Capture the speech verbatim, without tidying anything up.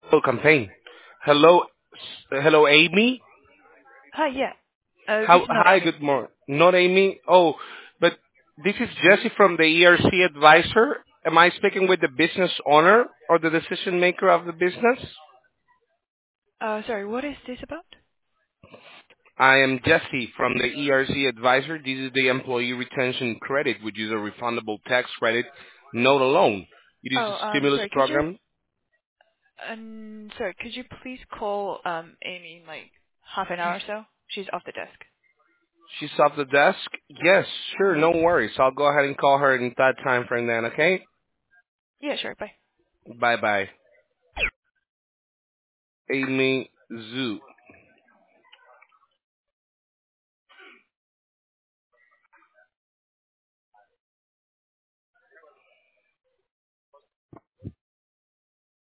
Oh, campaign. Hello, s- hello, Amy. Hi, yeah. Uh, this How? is not Hi, Amy. good morning. Not Amy. Oh, but this is Jesse from the E R C Advisor. Am I speaking with the business owner or the decision maker of the business? Uh, sorry, what is this about? I am Jesse from the E R C Advisor. This is the employee retention credit, which is a refundable tax credit, not a loan. It is Oh, a um, stimulus sorry, could you, program. um, sorry, could you please call, um, Amy in like half an hour or so? She's off the desk. She's off the desk. Yes, sure, Mm-hmm. no worries. I'll go ahead and call her in that time frame then. Okay. Yeah, sure, bye. Bye bye. Amy Zhu.